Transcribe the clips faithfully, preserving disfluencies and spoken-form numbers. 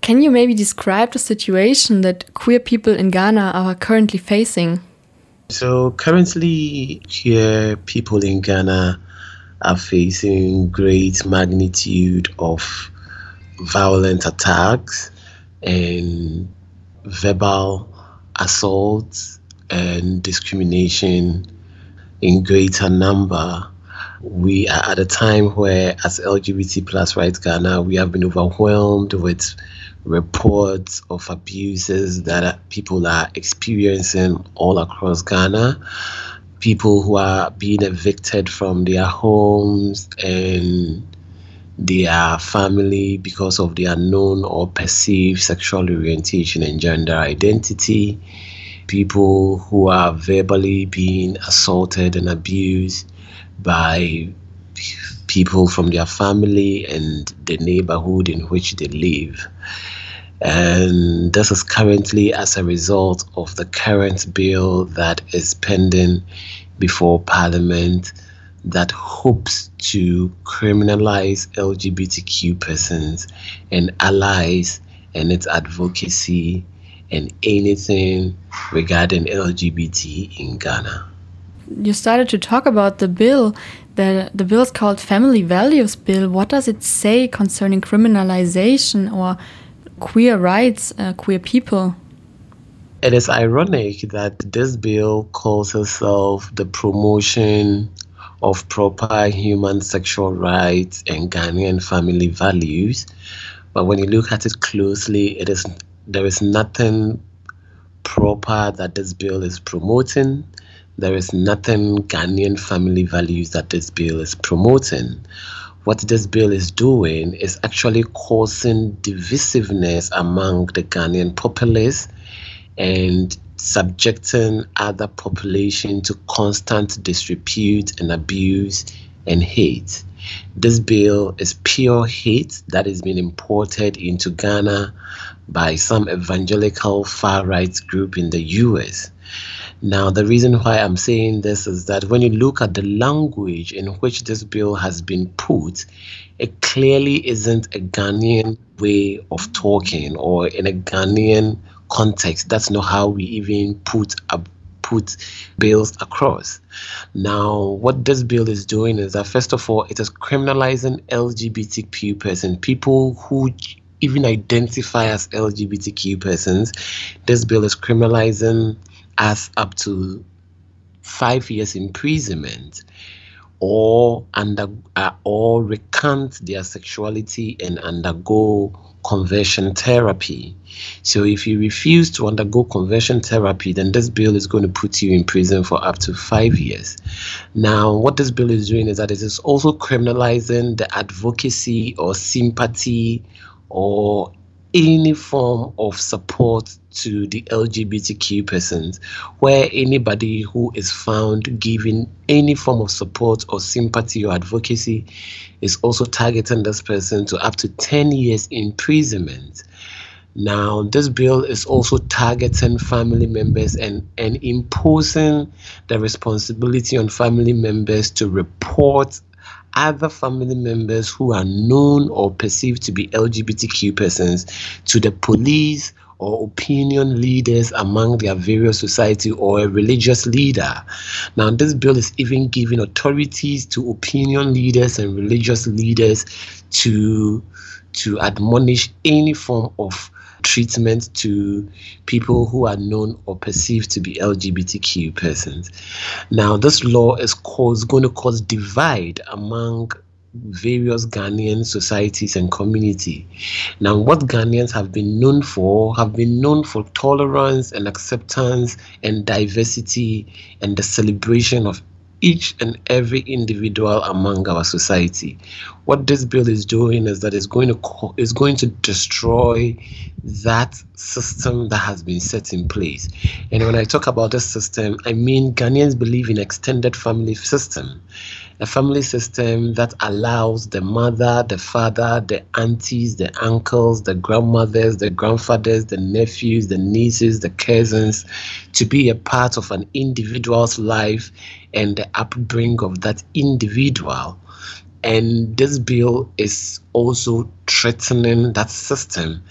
Can you maybe describe the situation that queer people in Ghana are currently facing? So currently, queer people in Ghana are facing great magnitude of violent attacks and verbal assaults and discrimination in greater number. We are at a time where, as L G B T plus Rights Ghana, we have been overwhelmed with reports of abuses that people are experiencing all across Ghana. People who are being evicted from their homes and their family because of their known or perceived sexual orientation and gender identity. People who are verbally being assaulted and abused by people from their family and the neighborhood in which they live. And this is currently as a result of the current bill that is pending before Parliament that hopes to criminalize L G B T Q persons and allies and its advocacy and anything regarding L G B T in Ghana. You started to talk about the bill. The, the bill is called Family Values Bill. What does it say concerning criminalization or queer rights, uh, queer people? It is ironic that this bill calls itself the promotion of proper human sexual rights and Ghanaian family values. But when you look at it closely, it is there is nothing proper that this bill is promoting. There is nothing Ghanaian family values that this bill is promoting. What this bill is doing is actually causing divisiveness among the Ghanaian populace and subjecting other population to constant disrepute and abuse and hate. This bill is pure hate that is being imported into Ghana by some evangelical far-right group in the U S. Now, the reason why I'm saying this is that when you look at the language in which this bill has been put, it clearly isn't a Ghanaian way of talking or in a Ghanaian context. That's not how we even put a put bills across. Now, what this bill is doing is that, first of all, it is criminalizing L G B T Q persons, people who even identify as L G B T Q persons. This bill is criminalizing as up to five years imprisonment or under uh, or recant their sexuality and undergo conversion therapy. So if you refuse to undergo conversion therapy, then this bill is going to put you in prison for up to five years. Now, what this bill is doing is that it is also criminalizing the advocacy or sympathy or any form of support to the L G B T Q persons, where anybody who is found giving any form of support or sympathy or advocacy is also targeting this person to up to ten years imprisonment. Now, this bill is also targeting family members and, and imposing the responsibility on family members to report other family members who are known or perceived to be L G B T Q persons to the police or opinion leaders among their various society or a religious leader. Now, this bill is even giving authorities to opinion leaders and religious leaders to, to admonish any form of treatment to people who are known or perceived to be L G B T Q persons. Now, this law is cause, going to cause divide among various Ghanaian societies and community. Now, what Ghanaians have been known for, have been known for tolerance and acceptance and diversity and the celebration of each and every individual among our society. What this bill is doing is that it's going to is going to destroy that system that has been set in place. And when I talk about this system, I mean Ghanaians believe in extended family system. A family system that allows the mother, the father, the aunties, the uncles, the grandmothers, the grandfathers, the nephews, the nieces, the cousins to be a part of an individual's life and the upbringing of that individual. And this bill is also threatening that system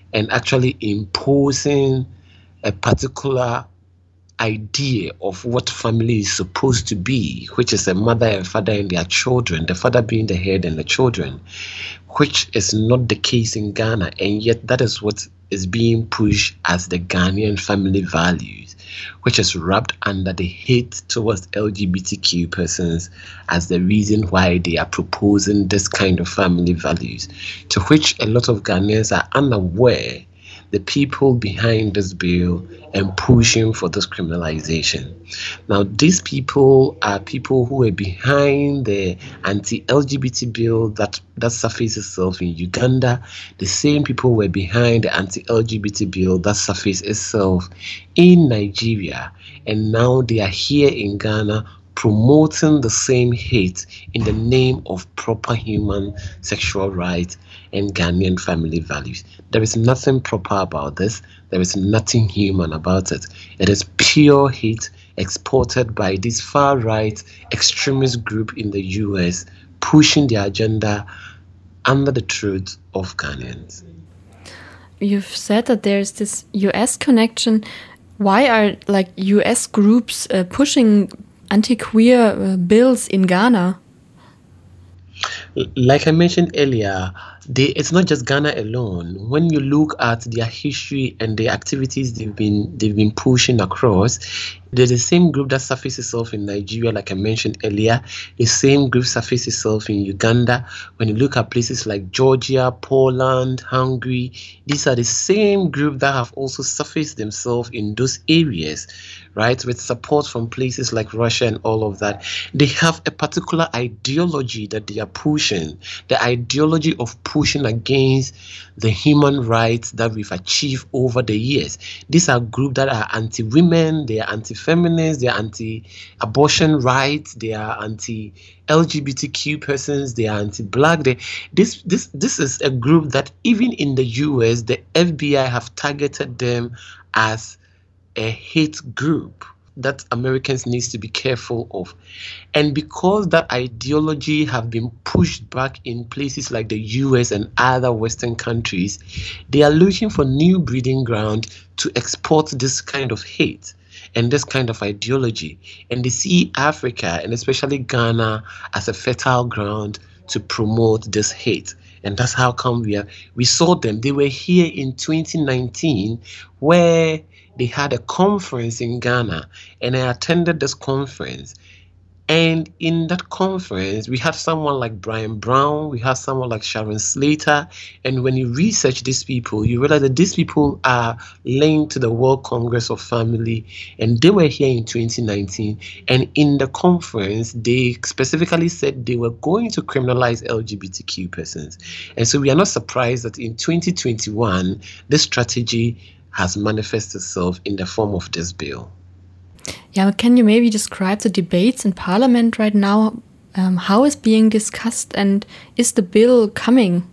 and actually imposing a particular idea of what family is supposed to be, which is a mother and father and their children, the father being the head and the children, which is not the case in Ghana, and yet that is what is being pushed as the Ghanaian family values, which is wrapped under the hate towards L G B T Q persons as the reason why they are proposing this kind of family values, to which a lot of Ghanaians are unaware the people behind this bill and pushing for this criminalization. Now, these people are people who are behind the anti-L G B T bill that, that surfaced itself in Uganda. The same people were behind the anti-L G B T bill that surfaced itself in Nigeria. And now they are here in Ghana promoting the same hate in the name of proper human sexual rights and Ghanaian family values. There is nothing proper about this. There is nothing human about it. It is pure hate exported by this far-right extremist group in the U S, pushing their agenda under the truth of Ghanaians. You've said that there's this U S connection. Why are like U S groups uh, pushing anti-queer uh, bills in Ghana? Like I mentioned earlier, they, it's not just Ghana alone. When you look at their history and the activities they've been they've been pushing across, there's the same group that surfaces itself in Nigeria, like I mentioned earlier. The same group surfaces itself in Uganda. When you look at places like Georgia, Poland, Hungary, these are the same group that have also surfaced themselves in those areas, right? With support from places like Russia and all of that. They have a particular ideology that they are pushing, the ideology of pushing against the human rights that we've achieved over the years. These are groups that are anti-women, they are anti-feminists, they are anti-abortion rights, they are anti-L G B T Q persons, they are anti-black. They, this, this, this is a group that even in the U S, the F B I have targeted them as a hate group that Americans need to be careful of. And because that ideology have been pushed back in places like the U S and other Western countries, they are looking for new breeding ground to export this kind of hate and this kind of ideology. And they see Africa, and especially Ghana, as a fertile ground to promote this hate. And that's how come we are, we saw them. They were here in twenty nineteen, where they had a conference in Ghana, and I attended this conference. And in that conference, we had someone like Brian Brown, we had someone like Sharon Slater. And when you research these people, you realize that these people are linked to the World Congress of Family, and they were here in twenty nineteen. And in the conference, they specifically said they were going to criminalize L G B T Q persons. And so we are not surprised that in twenty twenty-one, this strategy has manifested itself in the form of this bill. Yeah, can you maybe describe the debates in Parliament right now? Um, how is being discussed, and is the bill coming?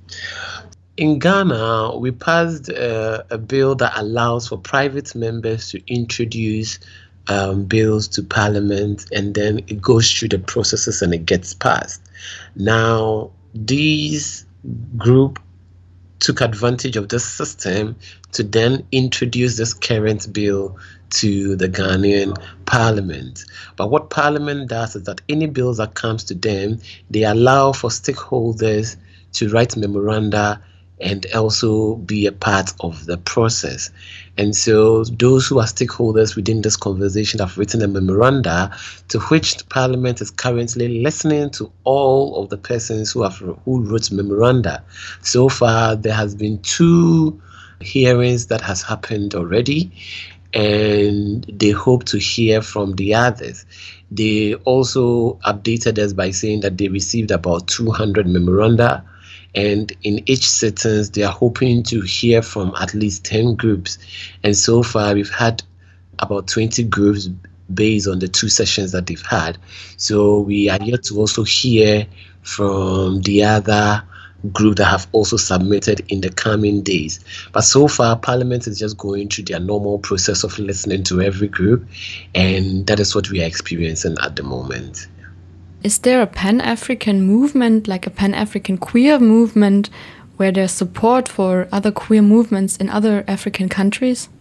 In Ghana, we passed uh, a bill that allows for private members to introduce um, bills to Parliament, and then it goes through the processes and it gets passed. Now, these group took advantage of this system to then introduce this current bill to the Ghanaian Parliament. But what Parliament does is that any bills that comes to them, they allow for stakeholders to write memoranda and also be a part of the process. And so those who are stakeholders within this conversation have written a memoranda to which the Parliament is currently listening to all of the persons who have who wrote memoranda. So far, there has been two hearings that has happened already, and they hope to hear from the others. They also updated us by saying that they received about two hundred memoranda, and in each sitting, they are hoping to hear from at least ten groups. And so far, we've had about twenty groups based on the two sessions that they've had. So we are yet to also hear from the other group that have also submitted in the coming days. But so far, Parliament is just going through their normal process of listening to every group, and that is what we are experiencing at the moment. Is there a Pan-African movement, like a Pan-African queer movement, where there's support for other queer movements in other African countries?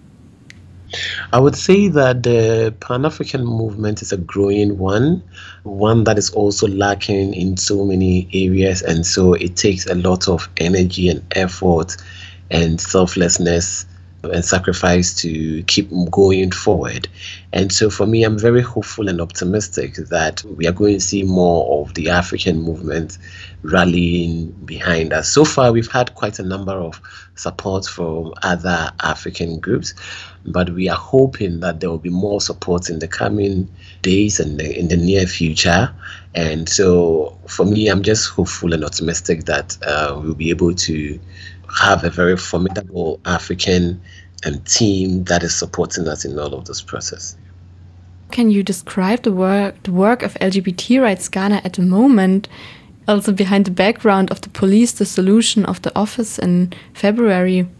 I would say that the Pan-African movement is a growing one, one that is also lacking in so many areas, and so it takes a lot of energy and effort and selflessness and sacrifice to keep going forward. And so for me, I'm very hopeful and optimistic that we are going to see more of the African movement rallying behind us. So far, we've had quite a number of support from other African groups, but we are hoping that there will be more support in the coming days and in the near future. And so for me, I'm just hopeful and optimistic that uh, we'll be able to have a very formidable African um, team that is supporting us in all of this process. Can you describe the work the work of L G B T rights Ghana at the moment, also behind the background of the police dissolution of the office in February?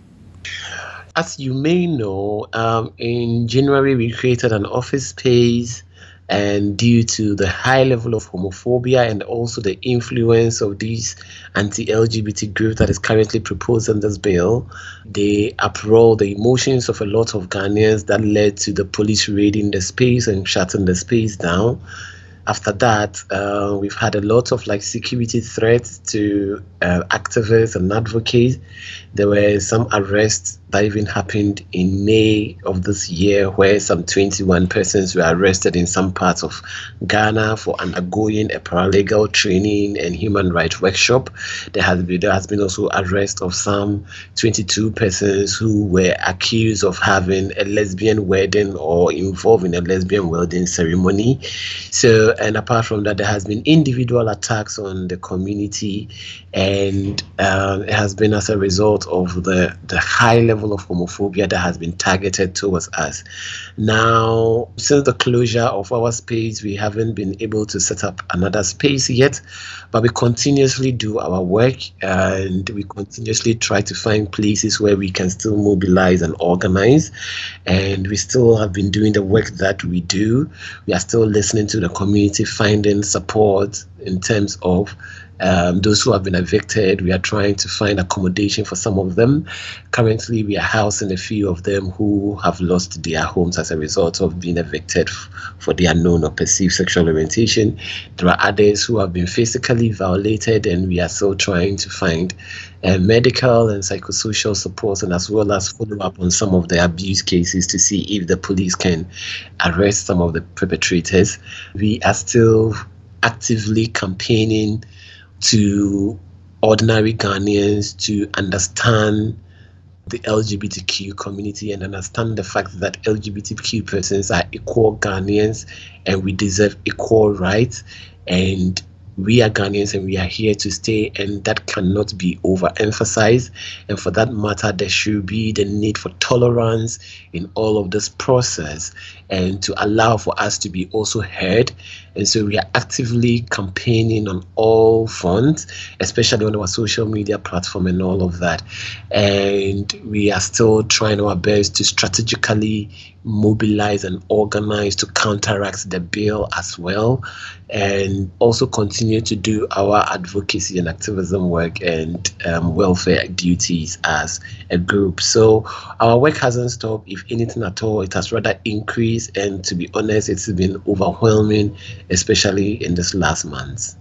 As you may know, um, in January we created an office space, and due to the high level of homophobia and also the influence of these anti-L G B T groups that is currently proposed in this bill, they uproar the emotions of a lot of Ghanaians that led to the police raiding the space and shutting the space down. After that, uh, we've had a lot of like security threats to uh, activists and advocates. There were some arrests that even happened in May of this year, where some twenty-one persons were arrested in some parts of Ghana for undergoing a paralegal training and human rights workshop. There has been there has been also arrest of some twenty-two persons who were accused of having a lesbian wedding or involved in a lesbian wedding ceremony. So, and apart from that, there has been individual attacks on the community, and um, it has been as a result of the the high level of homophobia that has been targeted towards us. Now, since the closure of our space, we haven't been able to set up another space yet, but we continuously do our work, and we continuously try to find places where we can still mobilize and organize. And we still have been doing the work that we do. We are still listening to the community, finding support in terms of Um, those who have been evicted. We are trying to find accommodation for some of them. Currently, we are housing a few of them who have lost their homes as a result of being evicted f- for their known or perceived sexual orientation. There are others who have been physically violated, and we are still trying to find uh, medical and psychosocial support, and as well as follow up on some of the abuse cases to see if the police can arrest some of the perpetrators. We are still actively campaigning to ordinary Ghanaians to understand the L G B T Q community and understand the fact that L G B T Q persons are equal Ghanaians and we deserve equal rights, and we are Ghanaians and we are here to stay, and that cannot be overemphasized. And for that matter, there should be the need for tolerance in all of this process and to allow for us to be also heard. And so we are actively campaigning on all fronts, especially on our social media platform and all of that. And we are still trying our best to strategically mobilize and organize to counteract the bill as well, and also continue to do our advocacy and activism work and um, welfare duties as a group. So our work hasn't stopped. If anything at all, it has rather increased, and to be honest, it's been overwhelming, especially in this last month.